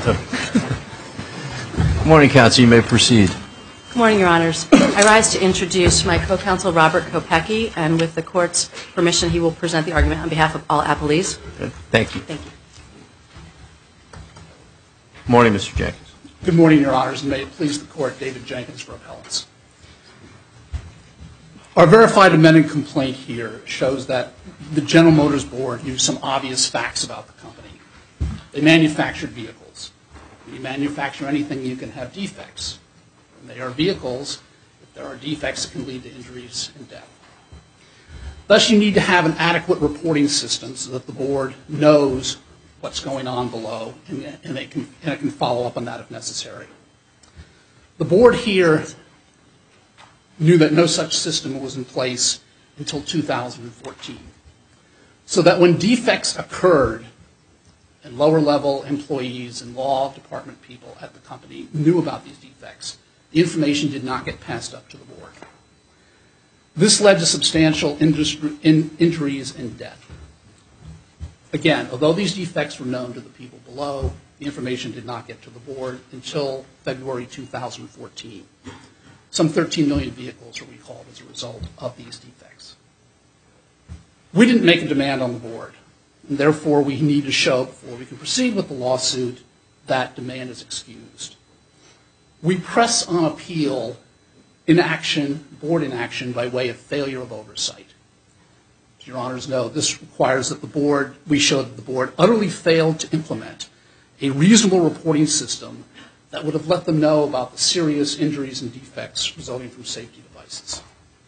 Good morning, counsel. You may proceed. Good morning, Your Honors. I rise to introduce my co-counsel, Robert Kopecki, and with the Court's permission, he will present the argument on behalf of all appellees. Good. Thank you. Thank you. Good morning, Mr. Jenkins. Good morning, Your Honors, and may it please the Court, David Jenkins for appellants. Our verified amended complaint here shows that the General Motors Board used some obvious facts about the company. They manufactured vehicles. When you manufacture anything, you can have defects. When they are vehicles, if there are defects, it can lead to injuries and death. Thus, you need to have an adequate reporting system so that the Board knows what's going on below, and it can follow up on that if necessary. The Board here knew that no such system was in place until 2014, so that when defects occurred, and lower-level employees and law department people at the company knew about these defects, the information did not get passed up to the Board. This led to substantial injuries and death. Again, although these defects were known to the people below, the information did not get to the Board until February 2014. Some 13 million vehicles were recalled as a result of these defects. We didn't make a demand on the Board, and therefore we need to show, before we can proceed with the lawsuit, that demand is excused. We press on appeal inaction, Board inaction, by way of failure of oversight. As Your Honors know, this requires that we show that the Board utterly failed to implement a reasonable reporting system that would have let them know about the serious injuries and defects resulting from safety devices.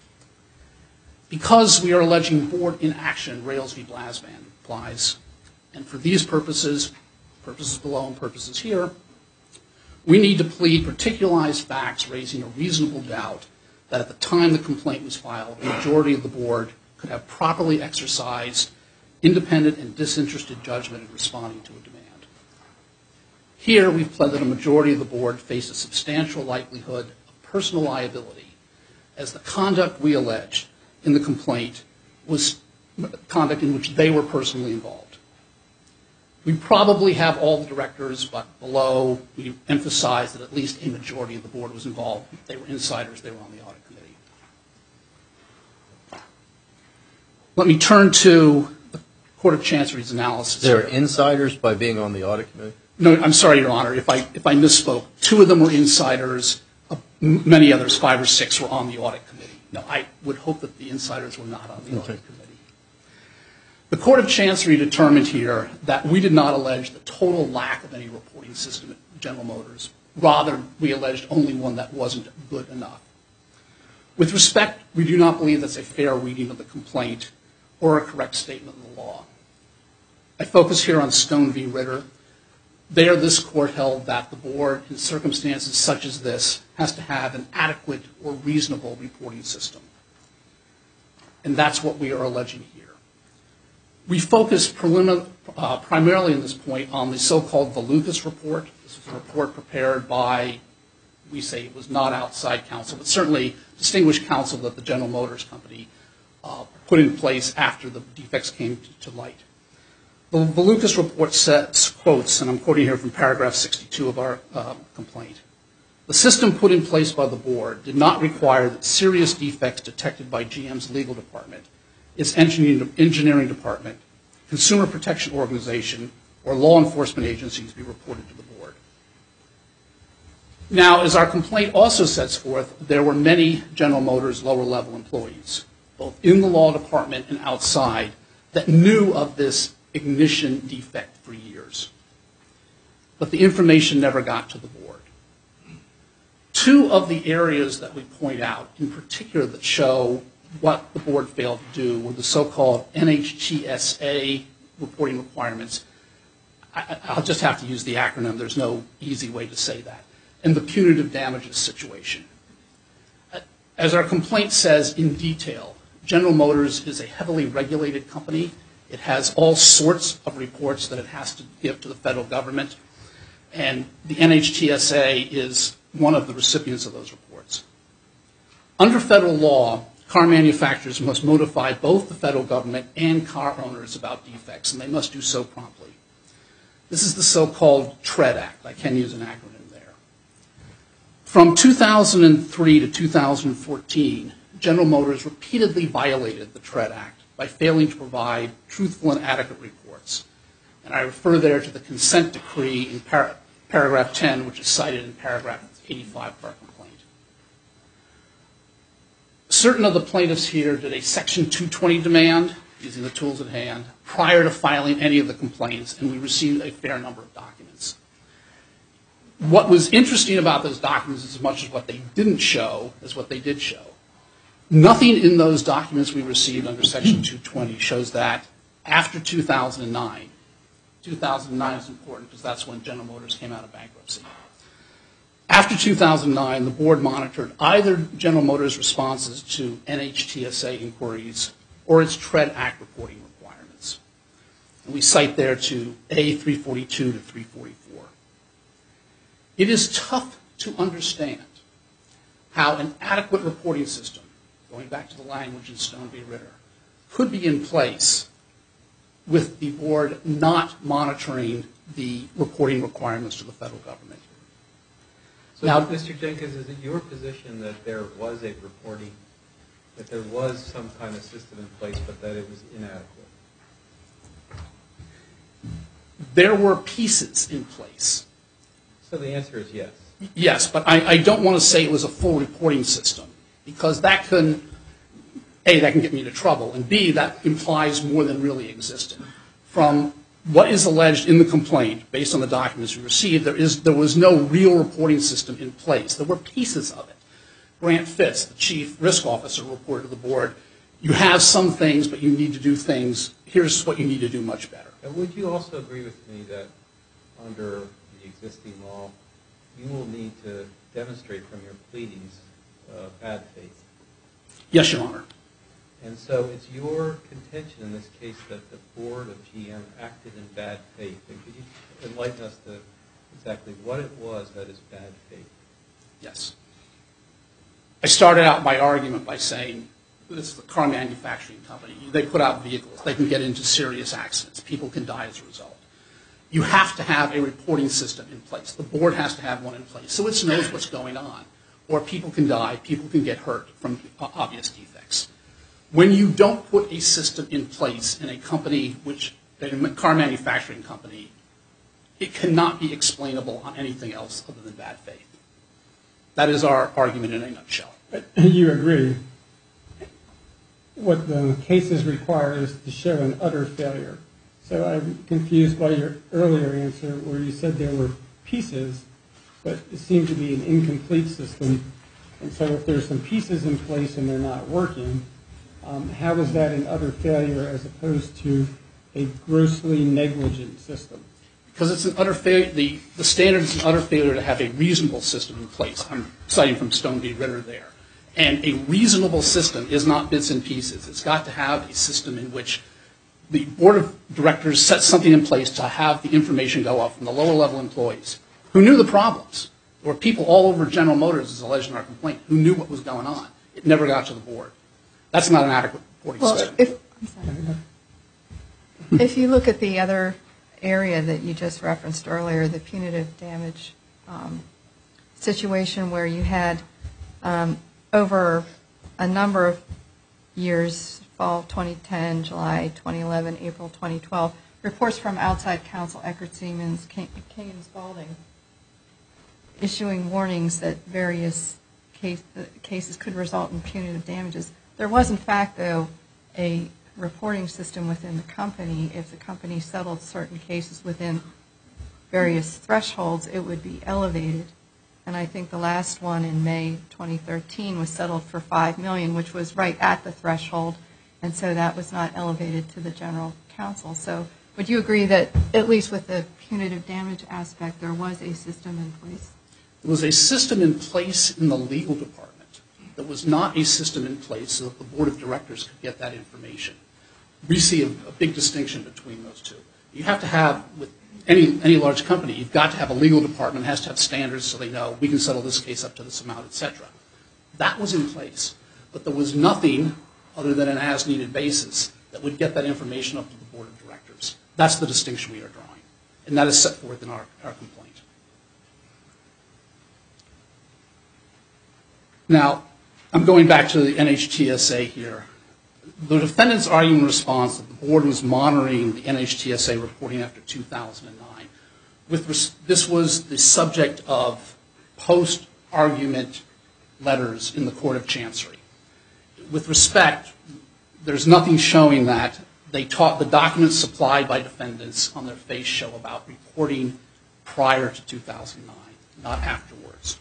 Because we are alleging Board inaction, Rails v. Blasman applies, and for these purposes below and purposes here, we need to plead particularized facts raising a reasonable doubt that at the time the complaint was filed, the majority of the Board could have properly exercised independent and disinterested judgment in responding to a demand. Here, we've pled that a majority of the Board faced a substantial likelihood of personal liability, as the conduct we alleged in the complaint was conduct in which they were personally involved. We probably have all the directors, but below we emphasize that at least a majority of the Board was involved. They were insiders, they were on the audit committee. Let me turn to the Court of Chancery's analysis. They're insiders by being on the audit committee? No, I'm sorry, Your Honor, if I misspoke. 2 of them were insiders. Many others, 5 or 6, were on the audit committee. No, I would hope that the insiders were not on the audit committee. The Court of Chancery determined here that we did not allege the total lack of any reporting system at General Motors. Rather, we alleged only one that wasn't good enough. With respect, we do not believe that's a fair reading of the complaint or a correct statement of the law. I focus here on Stone v. Ritter. There, this Court held that the Board, in circumstances such as this, has to have an adequate or reasonable reporting system. And that's what we are alleging here. We focus primarily in this point on the so-called Valukas report. This is a report prepared by, we say it was not outside counsel, but certainly distinguished counsel that the General Motors Company put in place after the defects came to light. The Valukas report quotes, and I'm quoting here from paragraph 62 of our complaint, "The system put in place by the Board did not require that serious defects detected by GM's legal department, its engineering department, consumer protection organization, or law enforcement agencies be reported to the Board." Now, as our complaint also sets forth, there were many General Motors lower-level employees, both in the law department and outside, that knew of this ignition defect for years. But the information never got to the Board. 2 of the areas that we point out, in particular, that show what the Board failed to do were the so-called NHTSA reporting requirements. I'll just have to use the acronym. There's no easy way to say that. And the punitive damages situation. As our complaint says in detail, General Motors is a heavily regulated company. It has all sorts of reports that it has to give to the federal government, and the NHTSA is one of the recipients of those reports. Under federal law, car manufacturers must notify both the federal government and car owners about defects, and they must do so promptly. This is the so-called TREAD Act. I can use an acronym there. From 2003 to 2014, General Motors repeatedly violated the TREAD Act by failing to provide truthful and adequate reports. And I refer there to the consent decree in paragraph 10, which is cited in paragraph 85 of our complaint. Certain of the plaintiffs here did a Section 220 demand, using the tools at hand, prior to filing any of the complaints, and we received a fair number of documents. What was interesting about those documents, as much as what they didn't show, as what they did show. Nothing in those documents we received under Section 220 shows that after 2009, 2009 is important because that's when General Motors came out of bankruptcy. After 2009, the board monitored either General Motors' responses to NHTSA inquiries or its TREAD Act reporting requirements. And we cite there to A342 to 344. It is tough to understand how an adequate reporting system, going back to the language in Stone v. Ritter, could be in place with the board not monitoring the reporting requirements to the federal government. So, now, Mr. Jenkins, is it your position that there was a reporting, that there was some kind of system in place, but that it was inadequate? There were pieces in place. So the answer is yes. Yes, but I don't want to say it was a full reporting system, because that can, A, that can get me into trouble, and B, that implies more than really existed. From what is alleged in the complaint, based on the documents we received, there was no real reporting system in place. There were pieces of it. Grant Fitz, the chief risk officer, reported to the board, you have some things, but you need to do things. Here's what you need to do much better. And would you also agree with me that under the existing law, you will need to demonstrate from your pleadings bad faith? Yes, Your Honor. And so it's your contention in this case that the board of GM acted in bad faith. And could you enlighten us to exactly what it was that is bad faith? Yes. I started out my argument by saying, this is a car manufacturing company. They put out vehicles. They can get into serious accidents. People can die as a result. You have to have a reporting system in place. The board has to have one in place so it knows what's going on. Or people can die, people can get hurt from obvious defects. When you don't put a system in place in a company, a car manufacturing company, it cannot be explainable on anything else other than bad faith. That is our argument in a nutshell. You agree. What the cases require is to show an utter failure. So I'm confused by your earlier answer where you said there were pieces, but it seemed to be an incomplete system. And so if there's some pieces in place and they're not working, how is that an utter failure as opposed to a grossly negligent system? Because it's an utter failure. The standard is an utter failure to have a reasonable system in place. I'm citing from Stone v. Ritter there. And a reasonable system is not bits and pieces. It's got to have a system in which the board of directors sets something in place to have the information go up from the lower level employees who knew the problems. There were people all over General Motors, as alleged in our complaint, who knew what was going on. It never got to the board. That's not an adequate reporting system. If you look at the other area that you just referenced earlier, the punitive damage situation where you had over a number of years, fall 2010, July 2011, April 2012, reports from outside counsel Eckert Siemens, Keynes Spalding, issuing warnings that various cases could result in punitive damages. There was, in fact, though, a reporting system within the company. If the company settled certain cases within various thresholds, it would be elevated. And I think the last one in May 2013 was settled for $5 million, which was right at the threshold, and so that was not elevated to the general counsel. So would you agree that, at least with the punitive damage aspect, there was a system in place? There was a system in place in the legal department. There was not a system in place so that the board of directors could get that information. We see a big distinction between those two. You have to have, with any large company, you've got to have a legal department, has to have standards so they know we can settle this case up to this amount, et cetera. That was in place, but there was nothing other than an as-needed basis that would get that information up to the board of directors. That's the distinction we are drawing. And that is set forth in our complaint. Now, I'm going back to the NHTSA here. The defendants argue in response that the board was monitoring the NHTSA reporting after 2009. This was the subject of post-argument letters in the Court of Chancery. With respect, there's nothing showing that the documents supplied by defendants on their face show about reporting prior to 2009, not afterwards.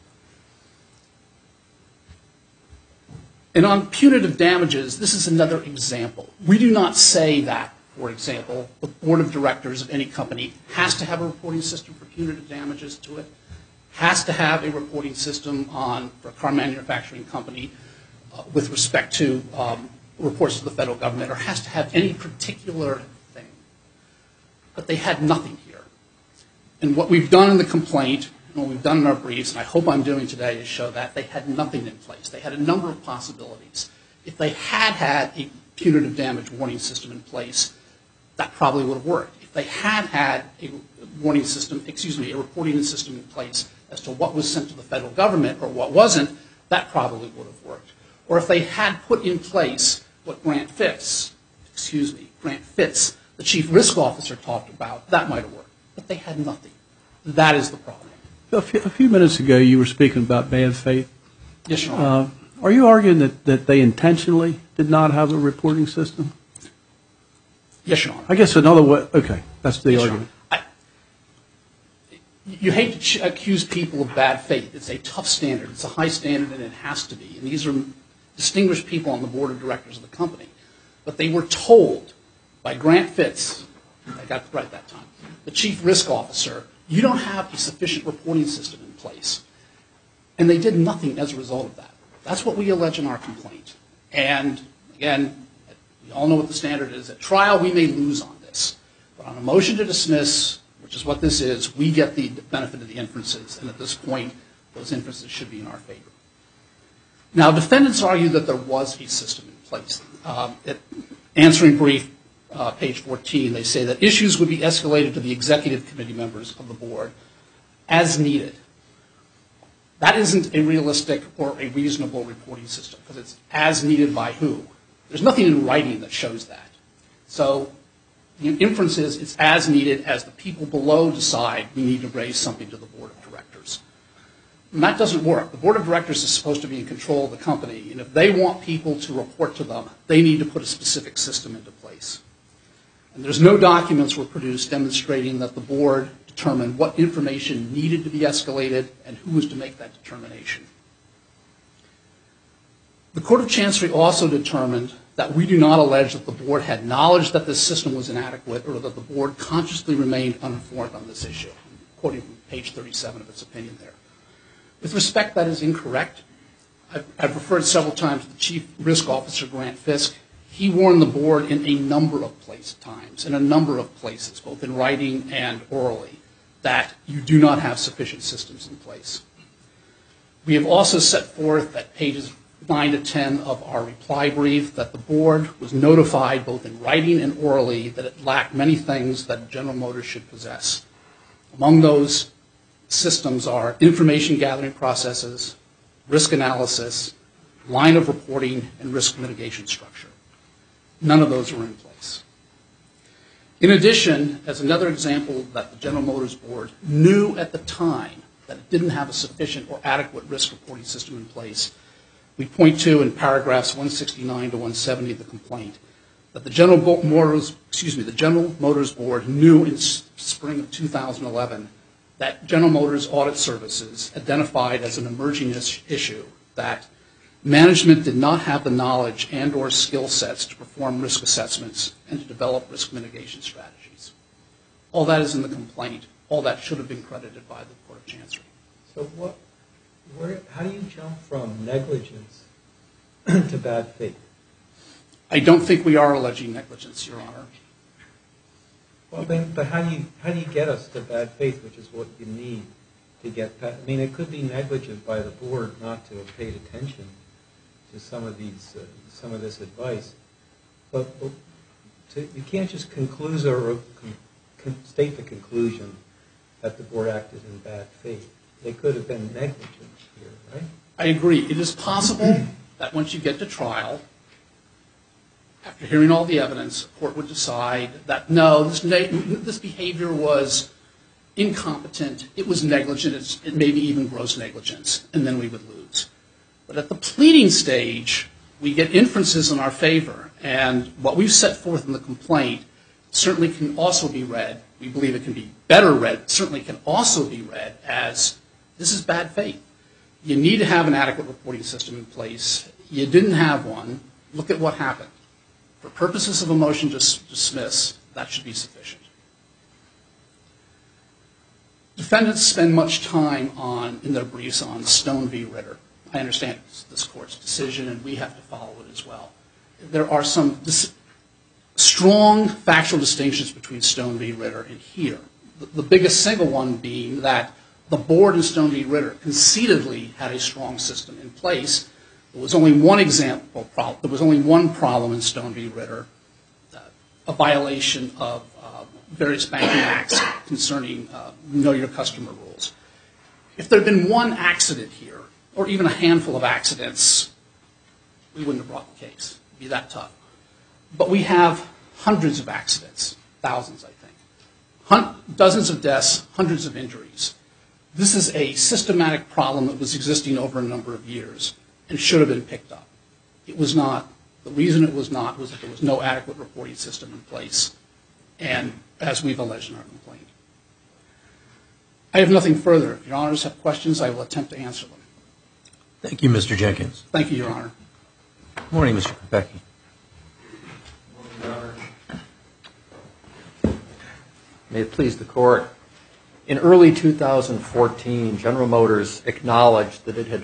And on punitive damages, this is another example. We do not say that, for example, the board of directors of any company has to have a reporting system for punitive damages to it, has to have a reporting system for a car manufacturing company with respect to reports to the federal government, or has to have any particular thing. But they had nothing here. And what we've done in the complaint, and what we've done in our briefs, and I hope I'm doing today, is show that they had nothing in place. They had a number of possibilities. If they had had a punitive damage warning system in place, that probably would have worked. If they had had a warning system, a reporting system in place as to what was sent to the federal government or what wasn't, that probably would have worked. Or if they had put in place what Grant Fitz, the chief risk officer, talked about, that might have worked. But they had nothing. That is the problem. A few minutes ago, you were speaking about bad faith. Yes, Your Honor. Are you arguing that they intentionally did not have a reporting system? Yes, Your Honor. I guess another way, okay, that's the argument. You hate to accuse people of bad faith. It's a tough standard. It's a high standard, and it has to be. And these are distinguished people on the board of directors of the company. But they were told by Grant Fitz, I got it right that time, the chief risk officer, you don't have a sufficient reporting system in place. And they did nothing as a result of that. That's what we allege in our complaint. And again, we all know what the standard is. At trial, we may lose on this. But on a motion to dismiss, which is what this is, we get the benefit of the inferences. And at this point, those inferences should be in our favor. Now, defendants argue that there was a system in place. Answering brief, page 14, they say that issues would be escalated to the executive committee members of the board as needed. That isn't a realistic or a reasonable reporting system, because it's as needed by who? There's nothing in writing that shows that. So the inference is it's as needed as the people below decide we need to raise something to the board of directors. And that doesn't work. The board of directors is supposed to be in control of the company, and if they want people to report to them, they need to put a specific system into place. And there's no documents were produced demonstrating that the board determined what information needed to be escalated and who was to make that determination. The Court of Chancery also determined that we do not allege that the board had knowledge that this system was inadequate or that the board consciously remained uninformed on this issue, quoting from page 37 of its opinion there. With respect, that is incorrect. I've referred several times to the Chief Risk Officer, Grant Fisk. He warned the board in a number of times, in a number of places, both in writing and orally, that you do not have sufficient systems in place. We have also set forth at pages 9 to 10 of our reply brief that the board was notified both in writing and orally that it lacked many things that General Motors should possess. Among those systems are information gathering processes, risk analysis, line of reporting, and risk mitigation structure. None of those were in place. In addition, as another example that the General Motors board knew at the time that it didn't have a sufficient or adequate risk reporting system in place, we point to in paragraphs 169 to 170 of the complaint that the General Motors board knew in spring of 2011 that General Motors Audit Services identified as an emerging issue that management did not have the knowledge and or skill sets to perform risk assessments and to develop risk mitigation strategies. All that is in the complaint. All that should have been credited by the Court of Chancery. So how do you jump from negligence to bad faith? I don't think we are alleging negligence, Your Honor. Well, but how do you get us to bad faith, which is what you need to get past? I mean, it could be negligent by the board not to have paid attention to some of this advice, but you can't just conclusively state the conclusion that the board acted in bad faith. They could have been negligent here, right? I agree. It is possible that once you get to trial, after hearing all the evidence, a court would decide that, no, this behavior was incompetent, it was negligent, it may be even gross negligence, and then we would lose. But at the pleading stage, we get inferences in our favor, and what we've set forth in the complaint certainly can also be read, we believe it can be better read, certainly can also be read as this is bad faith. You need to have an adequate reporting system in place. You didn't have one. Look at what happened. For purposes of a motion to dismiss, that should be sufficient. Defendants spend much time in their briefs on Stone v. Ritter. I understand it's this court's decision, and we have to follow it as well. There are some strong factual distinctions between Stone v. Ritter and here. The biggest single one being that the board in Stone v. Ritter conceitedly had a strong system in place. There was only one there was only one problem in Stone v. Ritter, a violation of various banking acts concerning know your customer rules. If there had been one accident here, or even a handful of accidents, we wouldn't have brought the case. It would be that tough. But we have hundreds of accidents, thousands, I think, dozens of deaths, hundreds of injuries. This is a systematic problem that was existing over a number of years and should have been picked up. It was not. The reason it was not was that there was no adequate reporting system in place, and as we've alleged in our complaint. I have nothing further. If Your Honors have questions, I will attempt to answer them. Thank you, Mr. Jenkins. Thank you, Your Honor. Good morning, Mr. Kopecki. May it please the Court. In early 2014, General Motors acknowledged that it had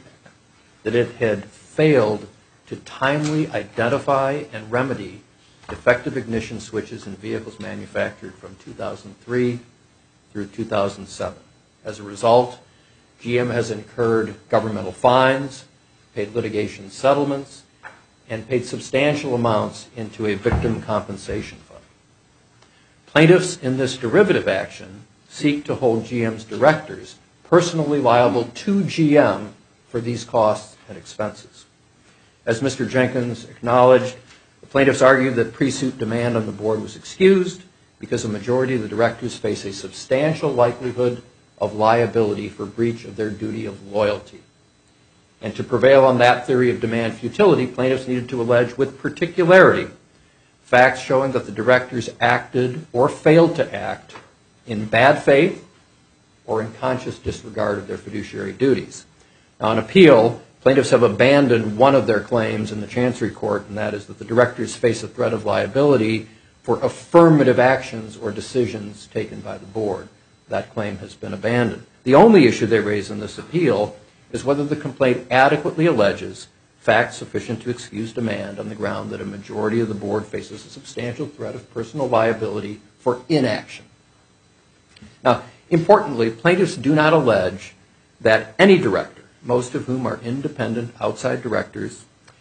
failed to timely identify and remedy defective ignition switches in vehicles manufactured from 2003 through 2007. As a result, GM has incurred governmental fines, paid litigation settlements, and paid substantial amounts into a victim compensation fund. Plaintiffs in this derivative action seek to hold GM's directors personally liable to GM for these costs and expenses. As Mr. Jenkins acknowledged, the plaintiffs argued that pre-suit demand on the board was excused because a majority of the directors face a substantial likelihood of liability for breach of their duty of loyalty. And to prevail on that theory of demand futility, plaintiffs needed to allege with particularity facts showing that the directors acted or failed to act in bad faith or in conscious disregard of their fiduciary duties. Now, on appeal, plaintiffs have abandoned one of their claims in the Chancery Court, and that is that the directors face a threat of liability for affirmative actions or decisions taken by the board. That claim has been abandoned. The only issue they raise in this appeal is whether the complaint adequately alleges facts sufficient to excuse demand on the ground that a majority of the board faces a substantial threat of personal liability for inaction. Now, importantly, plaintiffs do not allege that any director, most of whom are independent outside directors,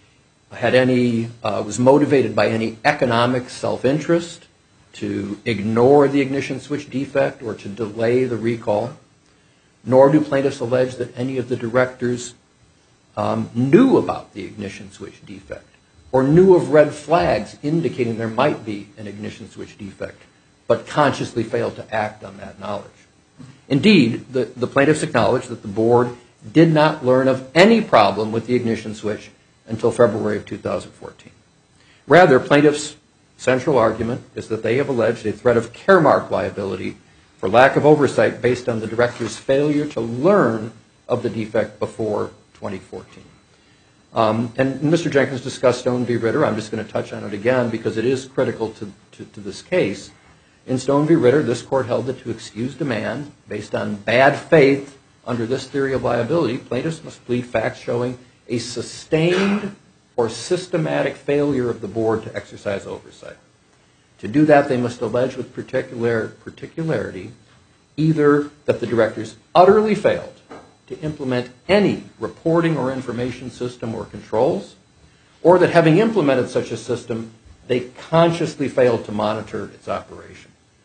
was motivated by any economic self-interest to ignore the ignition switch defect or to delay the recall, nor do plaintiffs allege that any of the directors knew about the ignition switch defect or knew of red flags indicating there might be an ignition switch defect, but consciously failed to act on that knowledge. Indeed, the plaintiffs acknowledge that the board did not learn of any problem with the ignition switch until February of 2014. Rather, plaintiffs' central argument is that they have alleged a threat of Caremark liability for lack of oversight based on the director's failure to learn of the defect before 2014. And Mr. Jenkins discussed Stone v. Ritter. I'm just going to touch on it again because it is critical to this case. In Stone v. Ritter, this court held that to excuse demand based on bad faith under this theory of liability, plaintiffs must plead facts showing a sustained or systematic failure of the board to exercise oversight. To do that, they must allege with particularity either that the directors utterly failed to implement any reporting or information system or controls, or that having implemented such a system, they consciously failed to monitor its operation.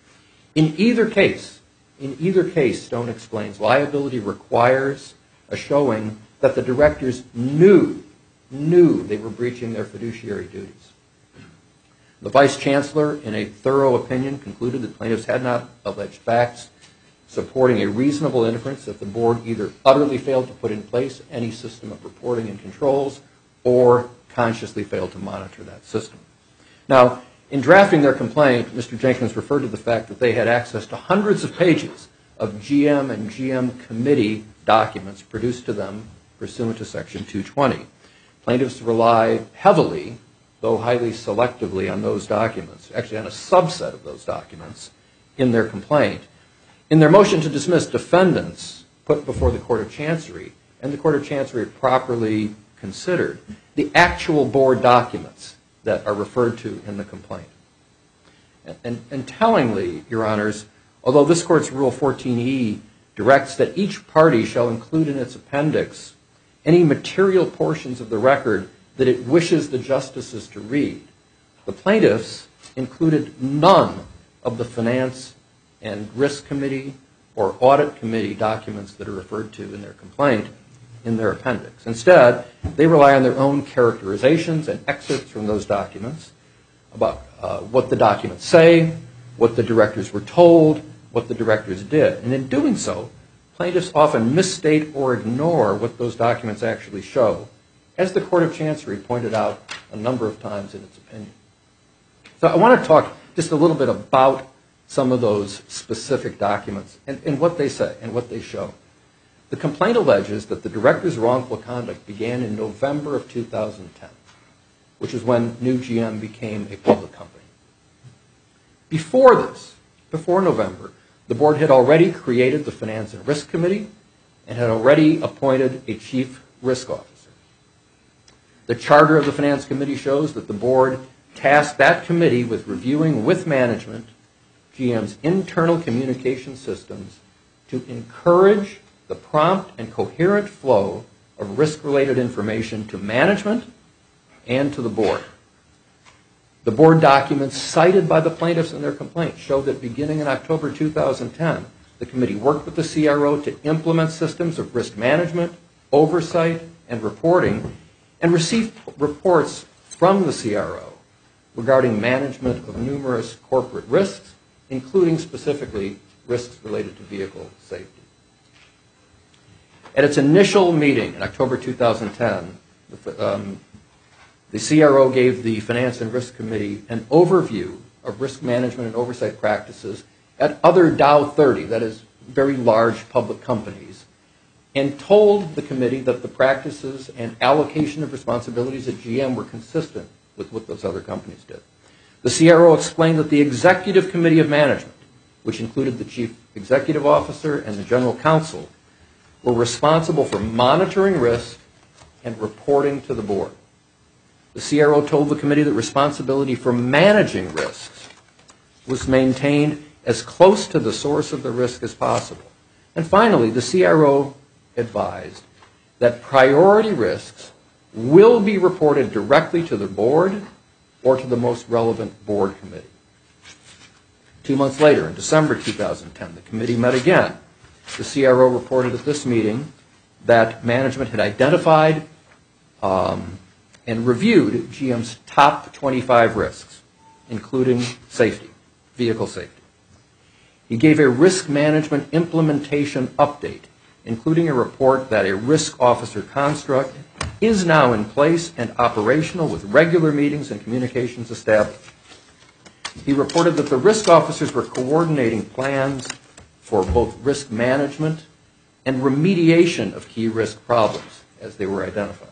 In either case, Stone explains, liability requires a showing that the directors knew they were breaching their fiduciary duties. The Vice Chancellor, in a thorough opinion, concluded that plaintiffs had not alleged facts supporting a reasonable inference that the board either utterly failed to put in place any system of reporting and controls or consciously failed to monitor that system. Now, in drafting their complaint, Mr. Jenkins referred to the fact that they had access to hundreds of pages of GM and GM committee documents produced to them pursuant to Section 220. Plaintiffs rely heavily, though highly selectively, on those documents, actually on a subset of those documents in their complaint. In their motion to dismiss, defendants put before the Court of Chancery, and the Court of Chancery properly considered, the actual board documents that are referred to in the complaint. And tellingly, Your Honors, although this Court's Rule 14e directs that each party shall include in its appendix any material portions of the record that it wishes the justices to read, the plaintiffs included none of the Finance and Risk Committee or Audit Committee documents that are referred to in their complaint in their appendix. Instead, they rely on their own characterizations and excerpts from those documents about what the documents say, what the directors were told, what the directors did. And in doing so, plaintiffs often misstate or ignore what those documents actually show, as the Court of Chancery pointed out a number of times in its opinion. So I want to talk just a little bit about some of those specific documents and what they say and what they show. The complaint alleges that the director's wrongful conduct began in November of 2010, which is when New GM became a public company. Before this, before November, the board had already created the Finance and Risk Committee and had already appointed a chief risk officer. The charter of the Finance Committee shows that the board tasked that committee with reviewing with management GM's internal communication systems to encourage the prompt and coherent flow of risk-related information to management and to the board. The board documents cited by the plaintiffs in their complaint show that beginning in October 2010, the committee worked with the CRO to implement systems of risk management, oversight, and reporting, and received reports from the CRO regarding management of numerous corporate risks, including specifically risks related to vehicle safety. At its initial meeting in October 2010, the CRO gave the Finance and Risk Committee an overview of risk management and oversight practices at other Dow 30, that is, very large public companies, and told the committee that the practices and allocation of responsibilities at GM were consistent with what those other companies did. The CRO explained that the Executive Committee of Management, which included the Chief Executive Officer and the General Counsel, were responsible for monitoring risk and reporting to the board. The CRO told the committee that responsibility for managing risks was maintained as close to the source of the risk as possible. And finally, the CRO advised that priority risks will be reported directly to the board or to the most relevant board committee. 2 months later, in December 2010, the committee met again. The CRO reported at this meeting that management had identified and reviewed GM's top 25 risks, including safety, vehicle safety. He gave a risk management implementation update, including a report that a risk officer construct is now in place and operational with regular meetings and communications established. He reported that the risk officers were coordinating plans for both risk management and remediation of key risk problems as they were identified.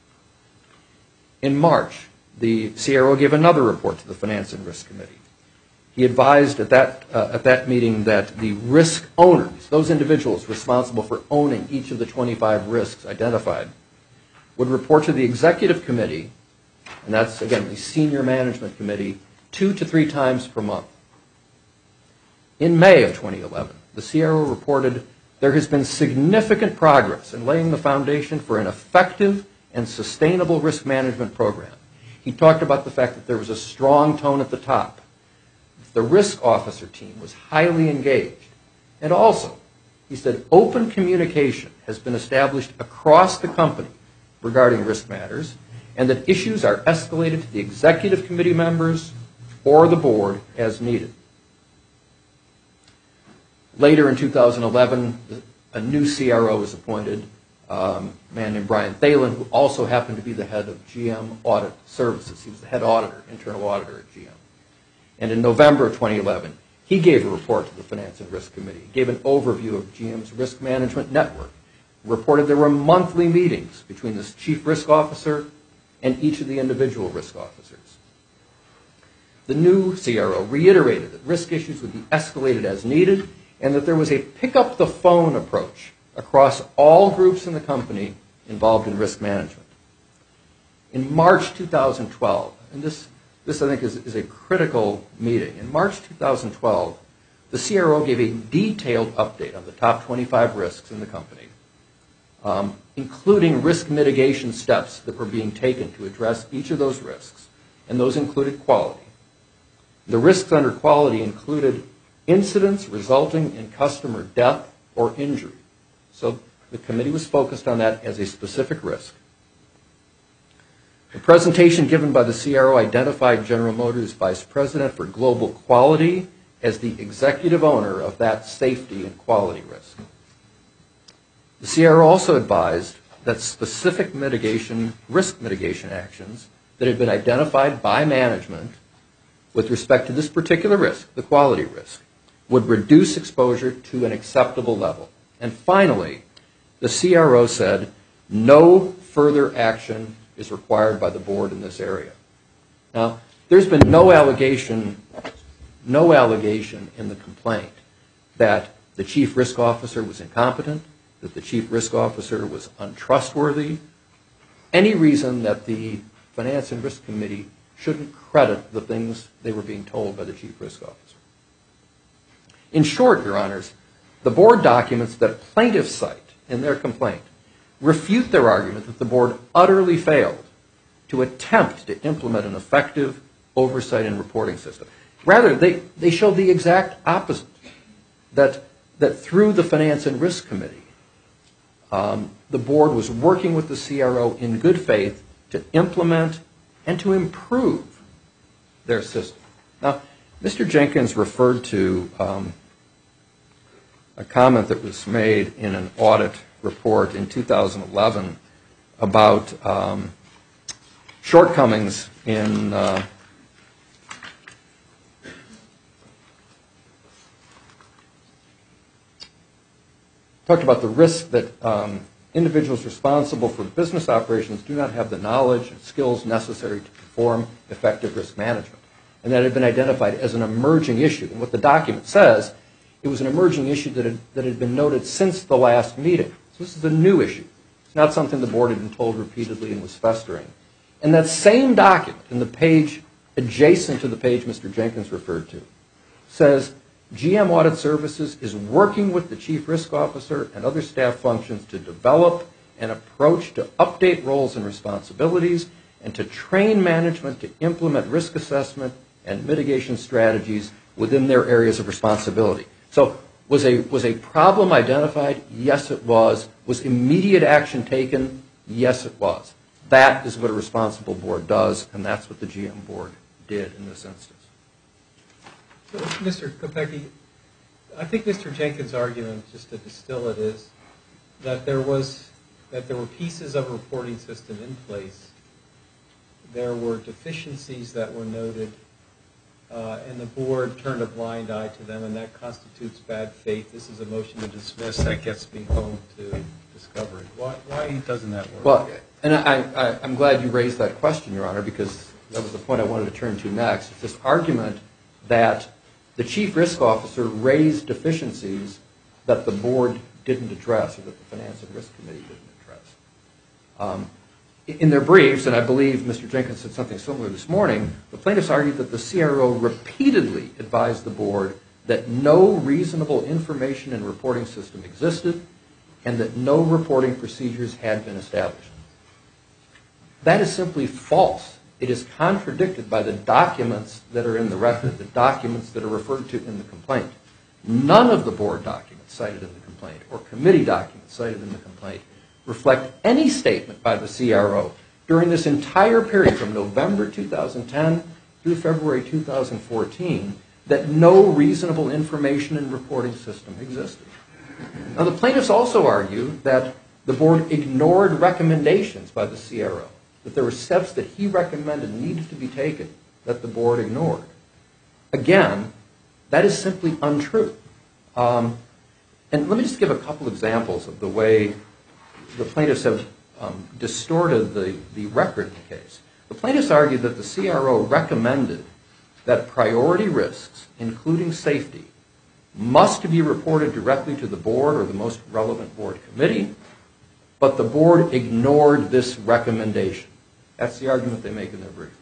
In March, the CRO gave another report to the Finance and Risk Committee. He advised at that meeting that the risk owners, those individuals responsible for owning each of the 25 risks identified, would report to the Executive Committee, and that's, again, the Senior Management Committee, 2 to 3 times per month. In May of 2011, the CRO reported there has been significant progress in laying the foundation for an effective and sustainable risk management program. He talked about the fact that there was a strong tone at the top. the risk officer team was highly engaged. And also, he said, open communication has been established across the company regarding risk matters, and that issues are escalated to the executive committee members or the board as needed. Later in 2011, a new CRO was appointed, a man named Brian Thalen, who also happened to be the head of GM Audit Services. He was the head auditor, internal auditor at GM. And in November of 2011, he gave a report to the Finance and Risk Committee, gave an overview of GM's risk management network, reported there were monthly meetings between the chief risk officer and each of the individual risk officers. The new CRO reiterated that risk issues would be escalated as needed and that there was a pick-up-the-phone approach across all groups in the company involved in risk management. In March 2012, and this I think is a critical meeting, in March 2012, the CRO gave a detailed update on the top 25 risks in the company, including risk mitigation steps that were being taken to address each of those risks, and those included quality. The risks under quality included incidents resulting in customer death or injury. So the committee was focused on that as a specific risk. The presentation given by the CRO identified General Motors' Vice President for Global Quality as the executive owner of that safety and quality risk. The CRO also advised that specific risk mitigation actions that had been identified by management with respect to this particular risk, the quality risk, would reduce exposure to an acceptable level. And finally, the CRO said no further action is required by the board in this area. Now, there's been no allegation in the complaint that the chief risk officer was incompetent, that the chief risk officer was untrustworthy, any reason that the Finance and Risk Committee shouldn't credit the things they were being told by the chief risk officer. In short, Your Honors, the board documents that plaintiffs cite in their complaint refute their argument that the board utterly failed to attempt to implement an effective oversight and reporting system. Rather, they show the exact opposite, that through the Finance and Risk Committee, the board was working with the CRO in good faith to implement and to improve their system. Now, Mr. Jenkins referred to a comment that was made in an audit report in 2011 about shortcomings in talked about the risk that individuals responsible for business operations do not have the knowledge and skills necessary to perform effective risk management. And that had been identified as an emerging issue. And what the document says, it was an emerging issue that had been noted since the last meeting. So this is a new issue. It's not something the board had been told repeatedly and was festering. And that same document, in the page adjacent to the page Mr. Jenkins referred to, says GM Audit Services is working with the Chief Risk Officer and other staff functions to develop an approach to update roles and responsibilities and to train management to implement risk assessment and mitigation strategies within their areas of responsibility. So was a problem identified? Yes, it was. Was immediate action taken? Yes, it was. That is what a responsible board does, and that's what the GM board did in this instance. So, Mr. Kopecky, I think Mr. Jenkins' argument, just to distill it, is that there were pieces of a reporting system in place. There were deficiencies that were noted, and the board turned a blind eye to them, and that constitutes bad faith. This is a motion to dismiss. That gets me home to discovery. Why doesn't that work? Well, and I'm glad you raised that question, Your Honor, because that was the point I wanted to turn to next. It's this argument that the Chief Risk Officer raised deficiencies that the board didn't address, or that the Finance and Risk Committee didn't address. In their briefs, and I believe Mr. Jenkins said something similar this morning, the plaintiffs argued that the CRO repeatedly advised the board that no reasonable information and reporting system existed and that no reporting procedures had been established. That is simply false. it is contradicted by the documents that are in the record, the documents that are referred to in the complaint. None of the board documents cited in the complaint or committee documents cited in the complaint reflect any statement by the CRO during this entire period from November 2010 through February 2014 that no reasonable information and reporting system existed. Now, the plaintiffs also argue that the board ignored recommendations by the CRO, that there were steps that he recommended needed to be taken that the board ignored. Again, that is simply untrue. And let me just give a couple examples of the way the plaintiffs have distorted the record in the case. The plaintiffs argued that the CRO recommended that priority risks, including safety, must be reported directly to the board or the most relevant board committee, but the board ignored this recommendation. That's the argument they make in their brief.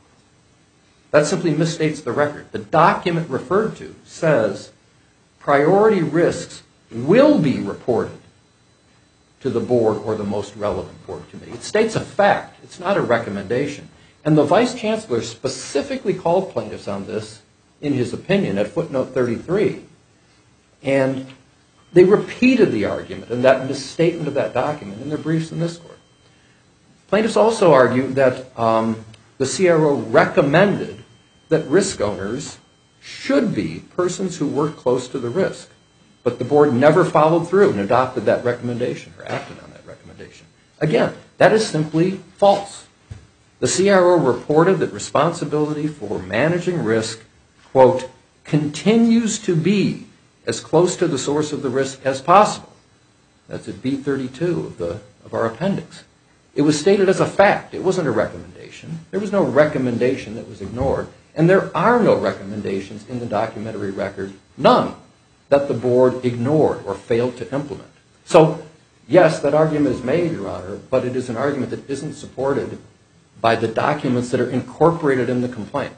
That simply misstates the record. The document referred to says priority risks will be reported to the board or the most relevant board committee. It states a fact. It's not a recommendation. And the vice chancellor specifically called plaintiffs on this in his opinion at footnote 33. And they repeated the argument and that misstatement of that document in their briefs in this court. Plaintiffs also argue that the CRO recommended that risk owners should be persons who work close to the risk, but the board never followed through and adopted that recommendation or acted on that recommendation. Again, that is simply false. The CRO reported that responsibility for managing risk, quote, continues to be as close to the source of the risk as possible. That's at B32 of our appendix. It was stated as a fact. It wasn't a recommendation. There was no recommendation that was ignored. And there are no recommendations in the documentary record, none, that the board ignored or failed to implement. So, yes, that argument is made, Your Honor, but it is an argument that isn't supported by the documents that are incorporated in the complaint.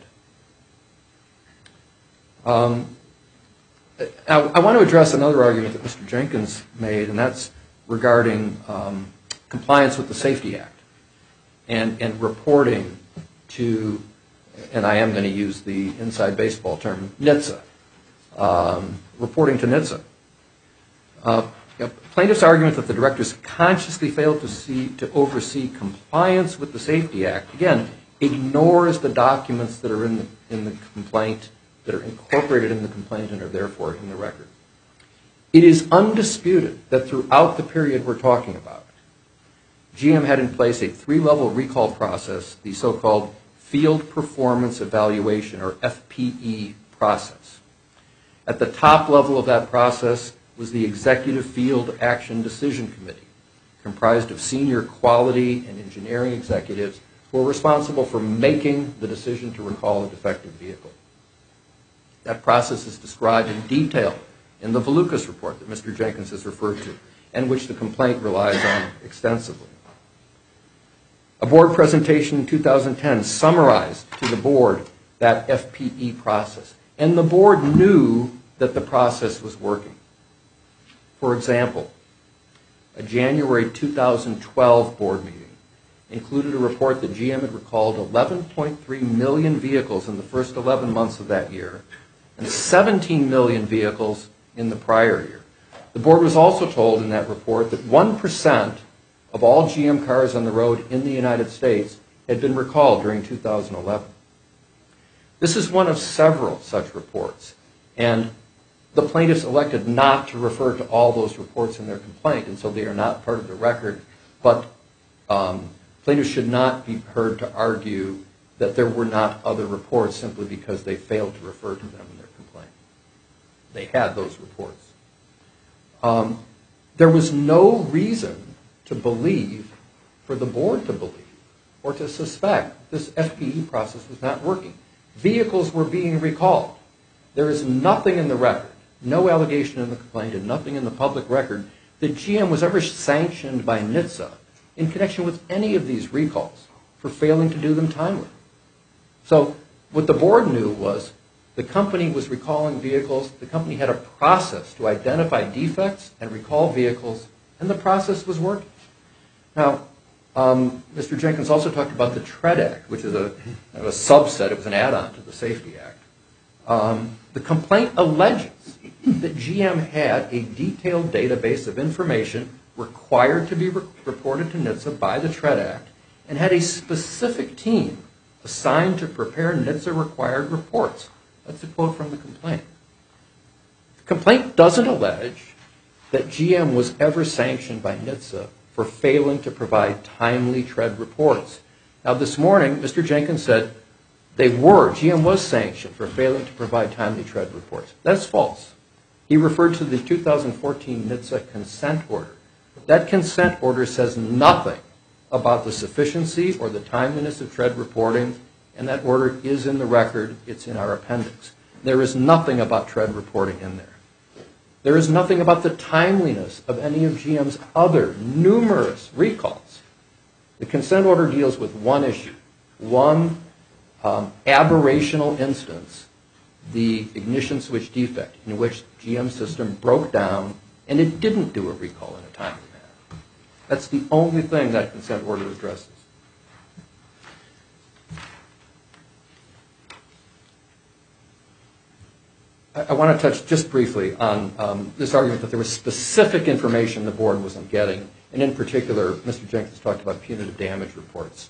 I want to address another argument that Mr. Jenkins made, and that's regarding compliance with the Safety Act and reporting to, and I am going to use the inside baseball term, NHTSA, reporting to NHTSA. Plaintiff's argument that the directors consciously failed to oversee compliance with the Safety Act, again, ignores the documents that are in the complaint, that are incorporated in the complaint and are therefore in the record. It is undisputed that throughout the period we're talking about, GM had in place a 3-level recall process, the so-called Field Performance Evaluation, or FPE process. At the top level of that process was the Executive Field Action Decision Committee, comprised of senior quality and engineering executives who were responsible for making the decision to recall a defective vehicle. That process is described in detail in the Volukas report that Mr. Jenkins has referred to, and which the complaint relies on extensively. A board presentation in 2010 summarized to the board that FPE process, and the board knew that the process was working. For example, a January 2012 board meeting included a report that GM had recalled 11.3 million vehicles in the first 11 months of that year and 17 million vehicles in the prior year. The board was also told in that report that 1% of all GM cars on the road in the United States had been recalled during 2011. This is one of several such reports, and the plaintiffs elected not to refer to all those reports in their complaint, and so they are not part of the record, but plaintiffs should not be heard to argue that there were not other reports simply because they failed to refer to them in their complaint. They had those reports. There was no reason to believe, for the board to believe, or to suspect this FPE process was not working. Vehicles were being recalled. There is nothing in the record, no allegation in the complaint, and nothing in the public record that GM was ever sanctioned by NHTSA in connection with any of these recalls for failing to do them timely. So what the board knew was the company was recalling vehicles, the company had a process to identify defects and recall vehicles, and the process was working. Now, Mr. Jenkins also talked about the TREAD Act, which is a subset, it was an add-on to the Safety Act. The complaint alleges that GM had a detailed database of information required to be reported to NHTSA by the TREAD Act and had a specific team assigned to prepare NHTSA-required reports. That's a quote from the complaint. The complaint doesn't allege that GM was ever sanctioned by NHTSA for failing to provide timely TREAD reports. Now, this morning, Mr. Jenkins said GM was sanctioned for failing to provide timely TREAD reports. That's false. He referred to the 2014 NHTSA consent order. That consent order says nothing about the sufficiency or the timeliness of TREAD reporting, and that order is in the record. It's in our appendix. There is nothing about TREAD reporting in there. There is nothing about the timeliness of any of GM's other numerous recalls. The consent order deals with one issue, one aberrational instance, the ignition switch defect, in which GM's system broke down and it didn't do a recall in a timely manner. That's the only thing that consent order addresses. I want to touch just briefly on this argument that there was specific information the board wasn't getting, and in particular, Mr. Jenkins talked about punitive damage reports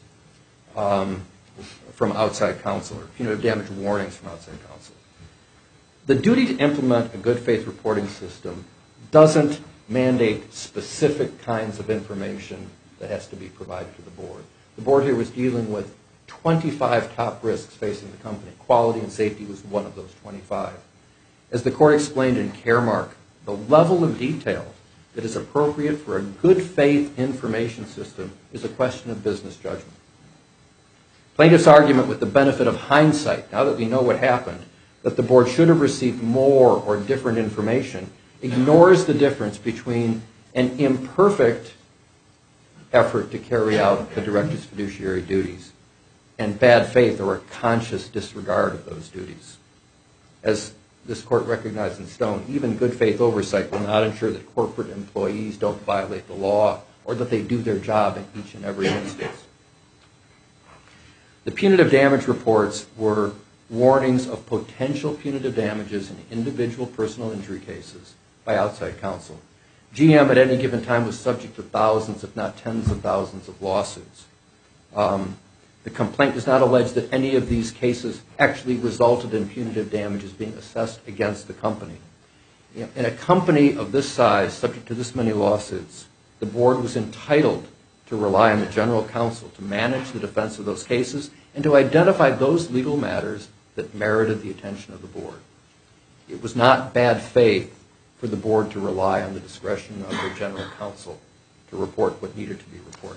from outside counsel, or punitive damage warnings from outside counsel. The duty to implement a good faith reporting system doesn't mandate specific kinds of information that has to be provided to the board. The board here was dealing with 25 top risks facing the company. Quality and safety was one of those 25. As the court explained in Caremark, the level of detail that is appropriate for a good faith information system is a question of business judgment. Plaintiff's argument, with the benefit of hindsight, now that we know what happened, that the board should have received more or different information, ignores the difference between an imperfect effort to carry out the director's fiduciary duties and bad faith or a conscious disregard of those duties. As this court recognized in Stone, even good faith oversight will not ensure that corporate employees don't violate the law or that they do their job in each and every instance. The punitive damage reports were warnings of potential punitive damages in individual personal injury cases by outside counsel. GM at any given time was subject to thousands, if not tens of thousands, of lawsuits. The complaint does not allege that any of these cases actually resulted in punitive damages being assessed against the company. In a company of this size, subject to this many lawsuits, the board was entitled to rely on the general counsel to manage the defense of those cases and to identify those legal matters that merited the attention of the board. It was not bad faith for the board to rely on the discretion of their general counsel to report what needed to be reported.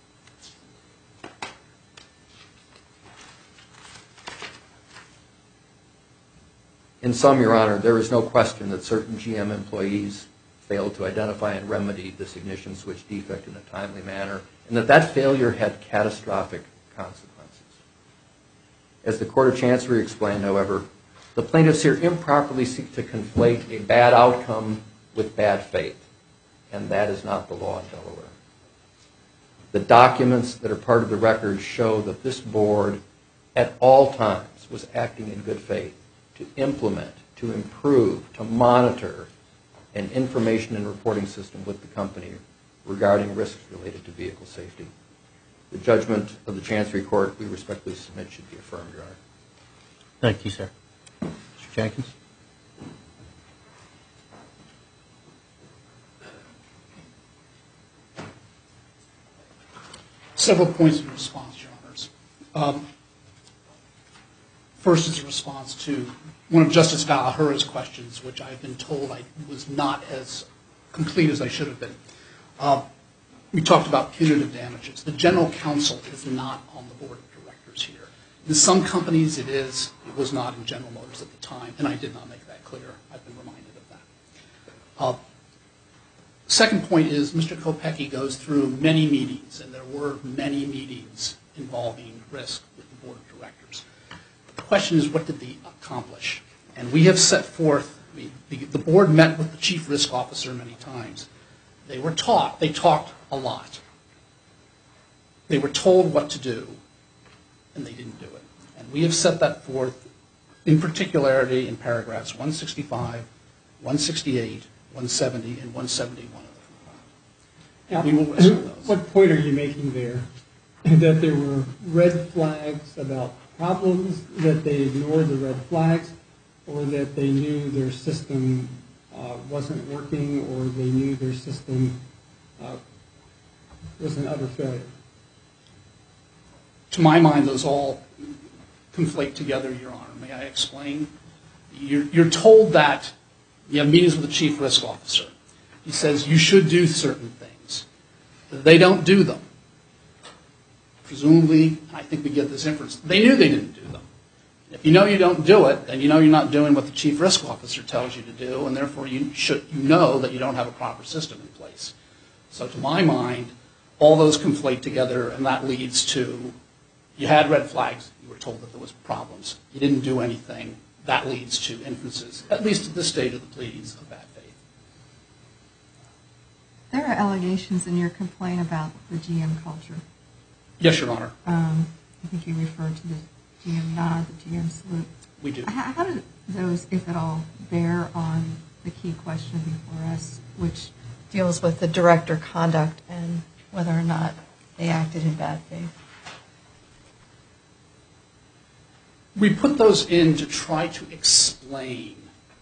In sum, Your Honor, there is no question that certain GM employees failed to identify and remedy this ignition switch defect in a timely manner, and that failure had catastrophic consequences. As the Court of Chancery explained, however, the plaintiffs here improperly seek to conflate a bad outcome with bad faith, and that is not the law in Delaware. The documents that are part of the record show that this board at all times was acting in good faith to implement, to improve, to monitor an information and reporting system with the company regarding risks related to vehicle safety. The judgment of the Chancery Court we respectfully submit should be affirmed, Your Honor. Thank you, sir. Mr. Jenkins? Several points of response, Your Honors. First is a response to one of Justice Valahura's questions, which I've been told I was not as complete as I should have been. We talked about punitive damages. The general counsel is not on the board of directors here. In some companies it is. It was not in General Motors at the time, and I did not make that clear. I've been reminded of that. Second point is Mr. Kopecky goes through many meetings, and there were many meetings involving risk with the board of directors. The question is, what did they accomplish? And we have set forth, the board met with the chief risk officer many times. They talked a lot. They were told what to do, and they didn't do it. And we have set that forth in particularity in paragraphs 165, 168, 170, and 171 of the complaint. Now, We will list those. what point are you making there? That there were red flags about problems, that they ignored the red flags, or that they knew their system wasn't working, or they knew their system was an utter failure? To my mind, those all conflate together, Your Honor. May I explain? You're told that you have meetings with the chief risk officer. He says you should do certain things. They don't do them. Presumably, I think we get this inference, they knew they didn't do them. If you know you don't do it, then you know you're not doing what the chief risk officer tells you to do, and therefore you know that you don't have a proper system in place. So to my mind, all those conflate together, and that leads to you had red flags, you were told that there was problems, you didn't do anything, that leads to inferences, at least at this stage of the pleadings, of bad faith. There are allegations in your complaint about the GM culture. Yes, Your Honor. I think you referred to the GM nod, the GM salute. We do. How do those, if at all, bear on the key question before us, which deals with the director conduct and whether or not they acted in bad faith? We put those in to try to explain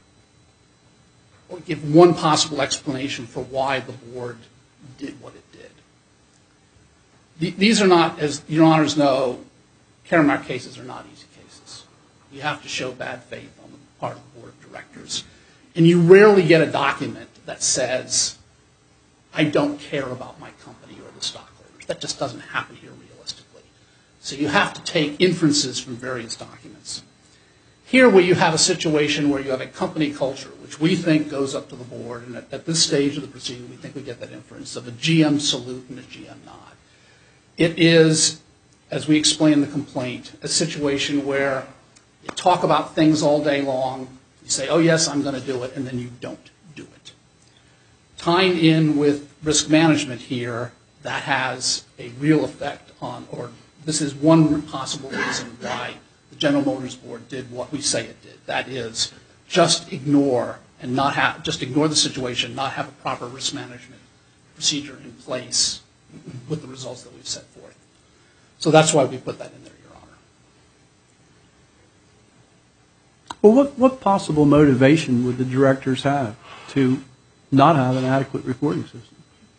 or give one possible explanation for why the board did what it did. These are not, as Your Honors know, Karamark cases are not easy cases. You have to show bad faith on the part of the board of directors. And you rarely get a document that says, I don't care about my company or the stockholders. That just doesn't happen here realistically. So you have to take inferences from various documents. Here where you have a situation where you have a company culture, which we think goes up to the board, and at this stage of the proceeding we think we get that inference of a GM salute and a GM nod. It is, as we explain in the complaint, a situation where you talk about things all day long, you say, oh yes, I'm going to do it, and then you don't do it. Tying in with risk management here, that has a real effect on, or this is one possible reason why the General Motors Board did what we say it did. That is, just ignore and not have, just ignore the situation, not have a proper risk management procedure in place with the results that we've set forth. So that's why we put that in there, Your Honor. Well, what possible motivation would the directors have to not have an adequate reporting system?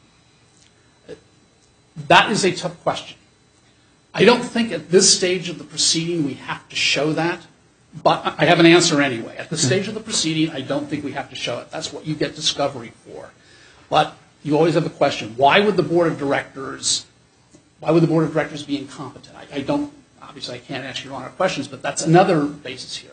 That is a tough question. I don't think at this stage of the proceeding we have to show that, but I have an answer anyway. At this stage of the proceeding, I don't think we have to show it. That's what you get discovery for. But you always have the question, why would the board of directors be incompetent? I don't, obviously I can't ask Your Honor questions, but that's another basis here.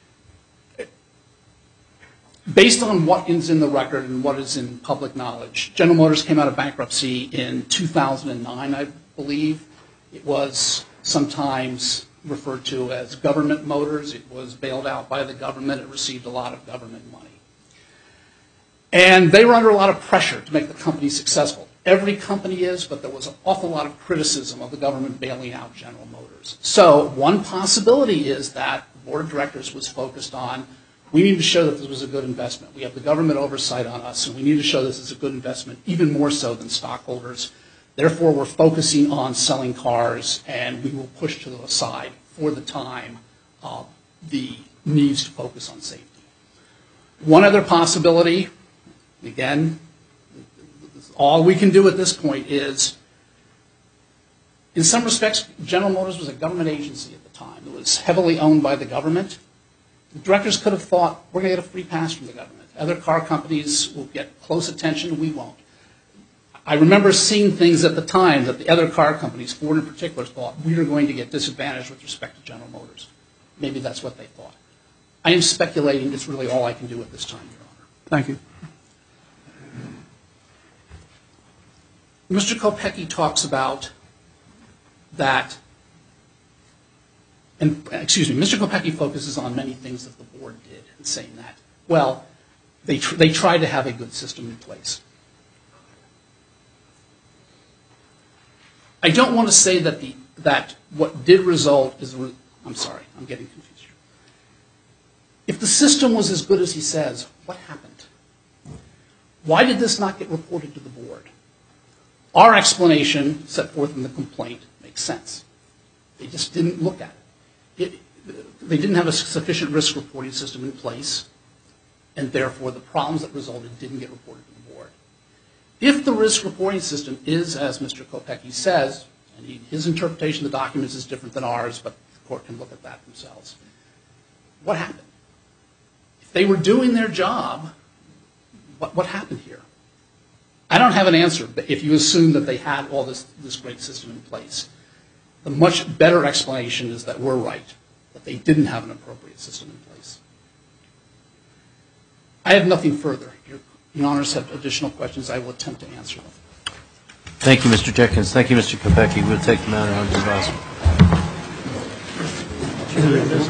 Based on what is in the record and what is in public knowledge, General Motors came out of bankruptcy in 2009, I believe. It was sometimes referred to as government motors. It was bailed out by the government. It received a lot of government money. And they were under a lot of pressure to make the company successful. Every company is, but there was an awful lot of criticism of the government bailing out General Motors. So one possibility is that the board of directors was focused on, we need to show that this was a good investment. We have the government oversight on us, and we need to show this is a good investment, even more so than stockholders. Therefore, we're focusing on selling cars, and we will push to the side for the time the needs to focus on safety. One other possibility, again, all we can do at this point is, in some respects, General Motors was a government agency at the time. It was heavily owned by the government. The directors could have thought, we're going to get a free pass from the government. Other car companies will get close attention, we won't. I remember seeing things at the time that the other car companies, Ford in particular, thought we are going to get disadvantaged with respect to General Motors. Maybe that's what they thought. I am speculating. It's really all I can do at this time, Your Honor. Thank you. Mr. Kopecki talks about that, and excuse me, Mr. Kopecki focuses on many things that the board did in saying that. Well, they tried to have a good system in place. I don't want to say that what did result is, I'm sorry, I'm getting confused here. If the system was as good as he says, what happened? Why did this not get reported to the board? Our explanation set forth in the complaint makes sense. They just didn't look at it. They didn't have a sufficient risk reporting system in place, and therefore the problems that resulted didn't get reported to the board. If the risk reporting system is, as Mr. Kopecky says, and his interpretation of the documents is different than ours, but the court can look at that themselves, what happened? If they were doing their job, what happened here? I don't have an answer, but if you assume that they had all this great system in place, the much better explanation is that we're right, that they didn't have an appropriate system in place. I have nothing further. Your honors have additional questions. I will attempt to answer them. Thank you, Mr. Jenkins. Thank you, Mr. Kopecky. We'll take the matter under advisement.